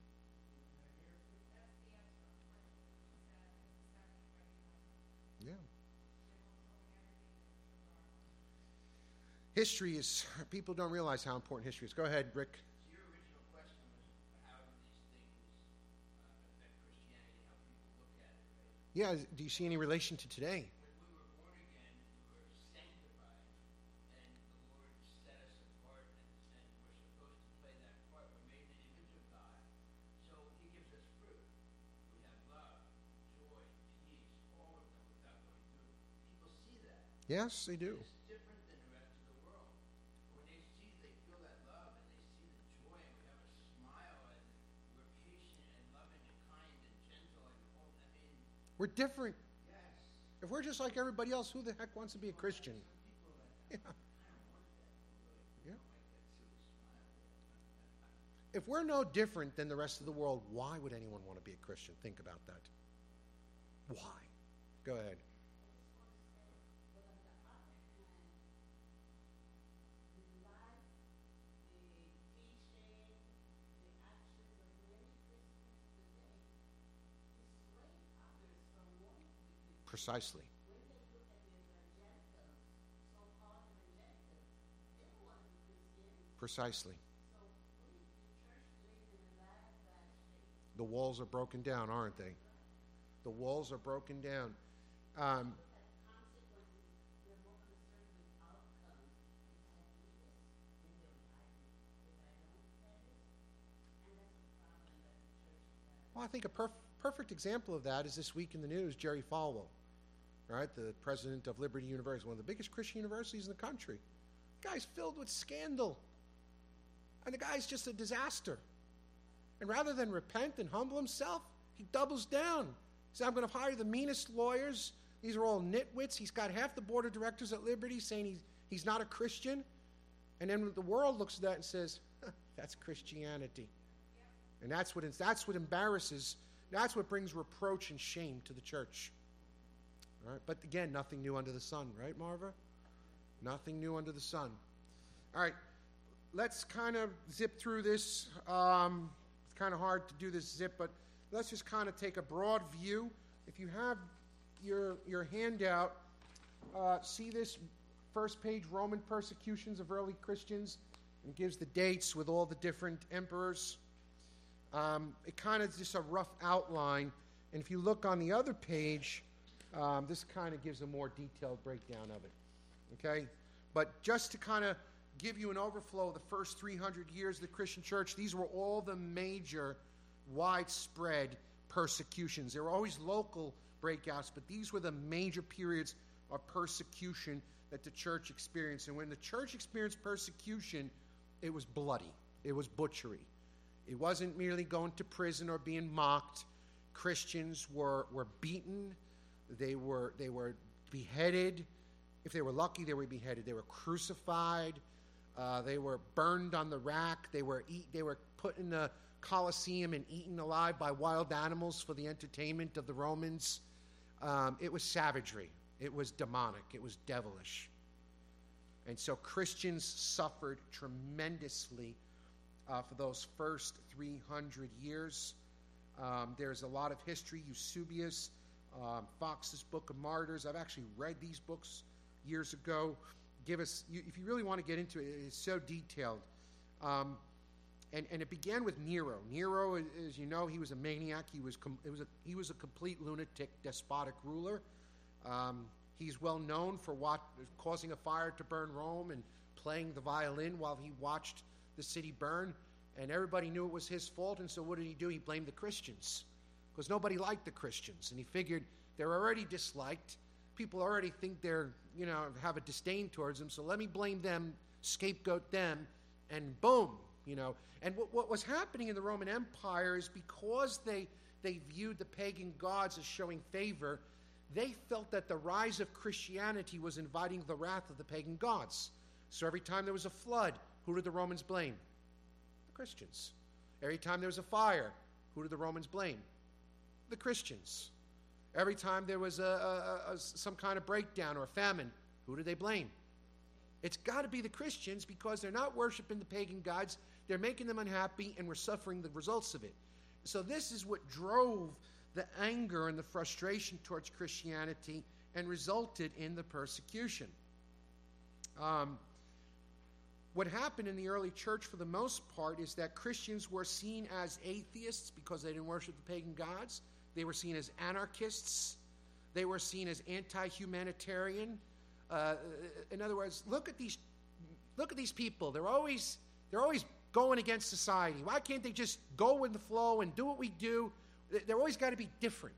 Yeah. History is, people don't realize how important history is. Go ahead, Rick. So your original question was, how do these things uh, affect Christianity, how people look at it, right? Yeah, do you see any relation to today? When we were born again, we were sanctified, and the Lord set us apart, and, and we're supposed to play that part. We're made in the image of God, so He gives us fruit. We have love, joy, peace, all of them without going through. People see that. Yes, they do. It's different than the rest of the world. When they see, they feel that love, and they see the joy, and we have a smile, and we're patient and loving and kind and gentle, and all. I mean, We're different. yes. If we're just like everybody else, who the heck wants to be a Christian? Some people that Yeah. kind of want that, really. Yeah. Like that silly smile. If we're no different than the rest of the world, why would anyone want to be a Christian? Think about that. Why? Go ahead. But on the other hand, the life, the teaching, the actions of many Christians today dissuade others from wanting to be Christians. Precisely. When they look at the evangelicals, so-called evangelicals, they don't want to be Christians. Precisely. So we, the church, live in a bad, bad shape. The walls are broken down, aren't they? The walls are broken down. Um, Look at consequences. We're more concerned with outcomes. If I do this, then they'll like me. If I don't, that is. And that's a problem that the church has. well, I think a perf- perfect example of that is this week in the news, Jerry Falwell, right? The president of Liberty University, one of the biggest Christian universities in the country. The guy's filled with scandal. And the guy's just a disaster. And rather than repent and humble himself, he doubles down. He said, I'm going to hire the meanest lawyers. These are all nitwits. He's got half the board of directors at Liberty saying he's, he's not a Christian. And then the world looks at that and says, huh, that's Christianity. And that's what, that's what embarrasses, that's what brings reproach and shame to the church. All right? But again, nothing new under the sun, right, Marva? Nothing new under the sun. All right, let's kind of zip through this. Um, it's kind of hard to do this zip, but let's just kind of take a broad view. If you have your, your handout, uh, see this first page, Roman persecutions of early Christians, and gives the dates with all the different emperors. Um, it kind of is just a rough outline. And if you look on the other page, um, this kind of gives a more detailed breakdown of it. Okay? But just to kind of give you an overflow of the first three hundred years of the Christian church, these were all the major widespread persecutions. There were always local breakouts, but these were the major periods of persecution that the church experienced. And when the church experienced persecution, it was bloody. It was butchery. It wasn't merely going to prison or being mocked. Christians were, were beaten. They were, they were beheaded. If they were lucky, they were beheaded. They were crucified. Uh, they were burned on the rack. They were eat, They were put in the Colosseum and eaten alive by wild animals for the entertainment of the Romans. Um, it was savagery. It was demonic. It was devilish. And so Christians suffered tremendously uh, for those first three hundred years. Um, there's a lot of history. Eusebius, um, Fox's Book of Martyrs. I've actually read these books years ago. Give us, you, if you really want to get into it, it's so detailed. Um, and, and it began with Nero. Nero, as you know, he was a maniac. He was com- it was a, he was a complete lunatic, despotic ruler. Um, he's well known for what, causing a fire to burn Rome and playing the violin while he watched the city burn. And everybody knew it was his fault, and so what did he do? He blamed the Christians, because nobody liked the Christians. And he figured they're already disliked. People already think they're, you know, have a disdain towards them, so let me blame them, scapegoat them, and boom, you know. And what, what was happening in the Roman Empire is because they, they viewed the pagan gods as showing favor, they felt that the rise of Christianity was inviting the wrath of the pagan gods. So every time there was a flood, who did the Romans blame? The Christians. Every time there was a fire, who did the Romans blame? The Christians. Every time there was a, a, a, some kind of breakdown or a famine, who did they blame? It's got to be the Christians, because they're not worshiping the pagan gods. They're making them unhappy, and we're suffering the results of it. So this is what drove the anger and the frustration towards Christianity and resulted in the persecution. Um, what happened in the early church for the most part is that Christians were seen as atheists because they didn't worship the pagan gods. They were seen as anarchists. They were seen as anti-humanitarian. Uh, in other words, look at these, look at these people. They're always, they're always going against society. Why can't they just go with the flow and do what we do? They're always got to be different.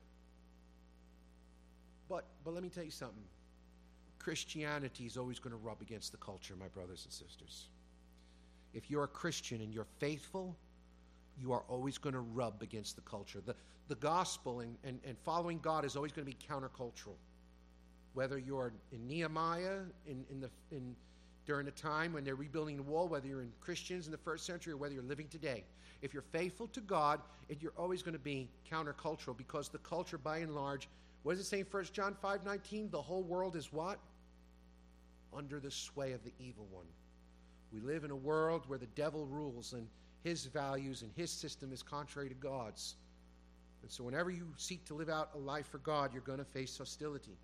But, but let me tell you something. Christianity is always going to rub against the culture, my brothers and sisters. If you're a Christian and you're faithful, you are always going to rub against the culture. The, the gospel and, and, and following God is always going to be countercultural. Whether you're in Nehemiah in, in the, in, during the time when they're rebuilding the wall, whether you're in Christians in the first century or whether you're living today. If you're faithful to God, it, you're always going to be countercultural, because the culture, by and large, what does it say in First John five nineteen? The whole world is what? Under the sway of the evil one. We live in a world where the devil rules, and his values and his system is contrary to God's. And so whenever you seek to live out a life for God, you're going to face hostility.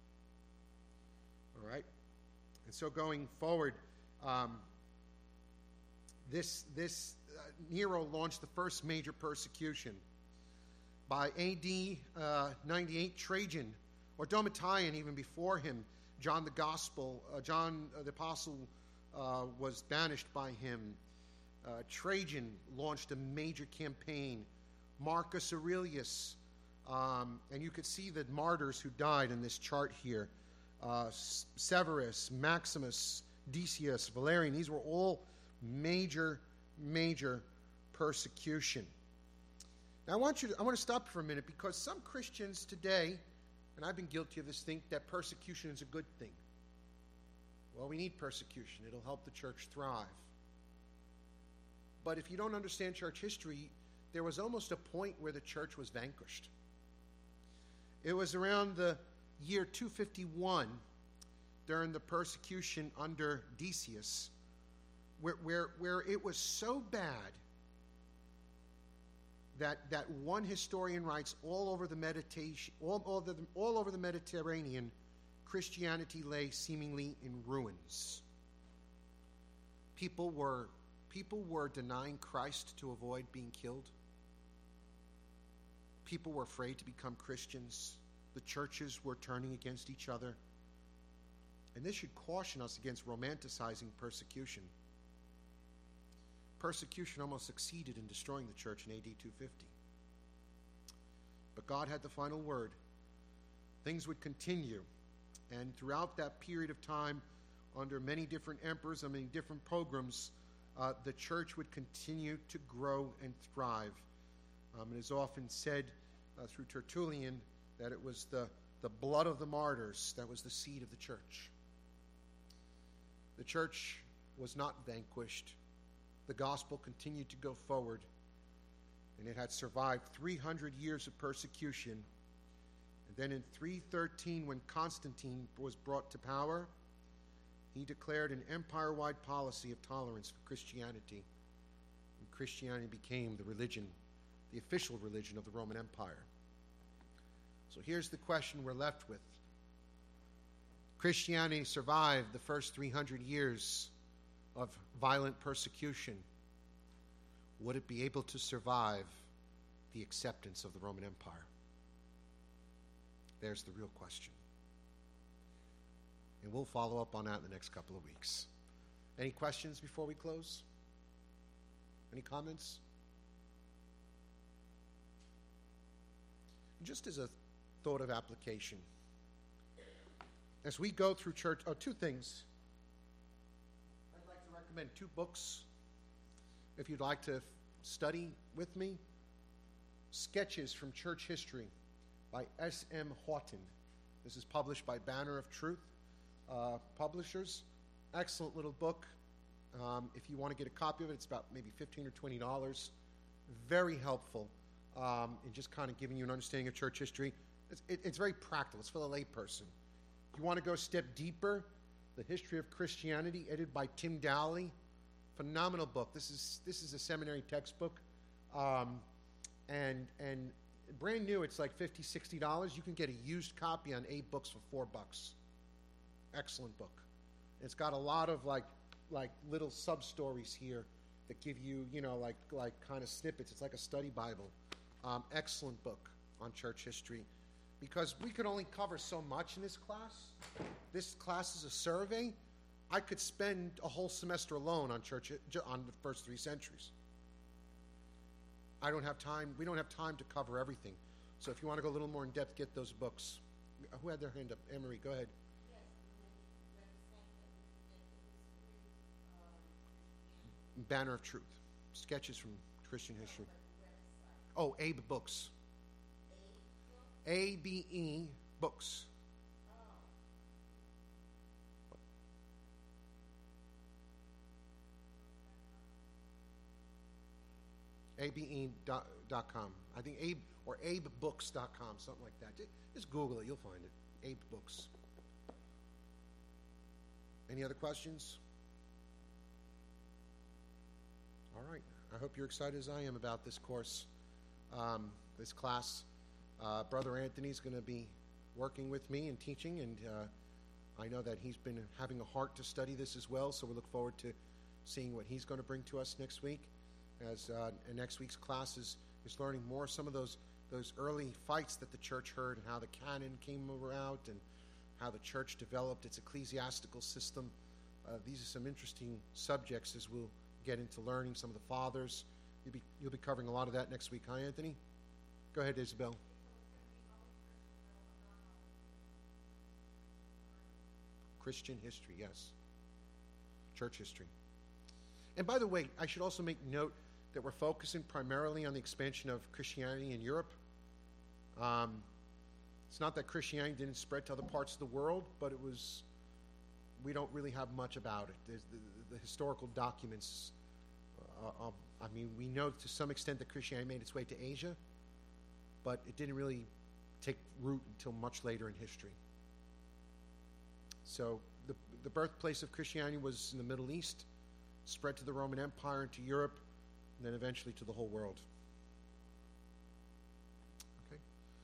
All right? And so going forward, um, this, this uh, Nero launched the first major persecution. By A D uh, ninety-eight, Trajan, or Domitian even before him, John the Gospel, uh, John uh, the Apostle uh, was banished by him. Uh, Trajan launched a major campaign. Marcus Aurelius, um, and you could see the martyrs who died in this chart here. Uh, Severus, Maximus, Decius, Valerian, these were all major, major persecution. Now I want you to, I want to stop for a minute, because some Christians today, and I've been guilty of this, think that persecution is a good thing. Well, we need persecution. It'll help the church thrive. But if you don't understand church history, there was almost a point where the church was vanquished. It was around the year two fifty-one, during the persecution under Decius, where, where, where it was so bad that, that one historian writes all over the meditation, all, all, the, all over the Mediterranean, Christianity lay seemingly in ruins. People were, people were denying Christ to avoid being killed. People were afraid to become Christians. The churches were turning against each other. And this should caution us against romanticizing persecution. Persecution almost succeeded in destroying the church in A D two fifty. But God had the final word. Things would continue. And throughout that period of time, under many different emperors and many different pogroms, uh, the church would continue to grow and thrive. Um, it is often said uh, through Tertullian that it was the, the blood of the martyrs that was the seed of the church. The church was not vanquished. The gospel continued to go forward, and it had survived three hundred years of persecution. And then in three thirteen, when Constantine was brought to power, he declared an empire-wide policy of tolerance for Christianity. And Christianity became the religion, the official religion of the Roman Empire. So here's the question we're left with. Christianity survived the first three hundred years of violent persecution. Would it be able to survive the acceptance of the Roman Empire? There's the real question. And we'll follow up on that in the next couple of weeks. Any questions before we close? Any comments? Just as a thought of application, as we go through church, oh, two things. I'd like to recommend two books if you'd like to study with me. Sketches from Church History by S M Houghton. This is published by Banner of Truth uh, Publishers. Excellent little book. Um, if you want to get a copy of it, it's about maybe fifteen or twenty dollars. Very helpful um, in just kind of giving you an understanding of church history. It's, it, it's very practical. It's for the layperson. If you want to go a step deeper, The History of Christianity, edited by Tim Dowley. Phenomenal book. This is this is a seminary textbook. Um, and and brand new, it's like fifty dollars, sixty dollars. You can get a used copy on eight books for four bucks. Excellent book. It's got a lot of like like little sub-stories here that give you, you know, like like kind of snippets. It's like a study Bible. Um, excellent book on church history. Because we could only cover so much in this class. This class is a survey. I could spend a whole semester alone on church on the first three centuries. I don't have time. We don't have time to cover everything. So if you want to go a little more in depth, get those books. Who had their hand up? Emery, go ahead. Yes, and then the website that we get the history of um, Christianity. Banner of Truth. Sketches from Christian history. Website. Oh, Abe Books. A B E Books. A B E dot com. I think Abe or Abe Books dot com, something like that. Just, just Google it, you'll find it. Abe Books. Any other questions? All right. I hope you're excited as I am about this course, um, this class. Uh, Brother Anthony's going to be working with me and teaching, and uh, I know that he's been having a heart to study this as well, so we look forward to seeing what he's going to bring to us next week. As uh, and next week's class is, is learning more some of those those early fights that the church heard and how the canon came about and how the church developed its ecclesiastical system. Uh, these are some interesting subjects as we'll get into learning some of the fathers. You'll be, you'll be covering a lot of that next week, huh, Anthony? Go ahead, Isabel. Christian history, yes. Church history. And by the way, I should also make note that we're focusing primarily on the expansion of Christianity in Europe. Um, it's not that Christianity didn't spread to other parts of the world, but it was, we don't really have much about it. There's the, the historical documents, uh, of, I mean, we know to some extent that Christianity made its way to Asia, but it didn't really take root until much later in history. So the, the birthplace of Christianity was in the Middle East, spread to the Roman Empire, to Europe, and then eventually to the whole world. Okay?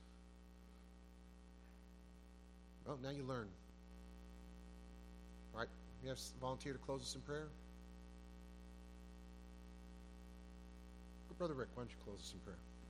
Well, now you learn. All right, you have a volunteer to close us in prayer? Brother Rick, why don't you close us in prayer?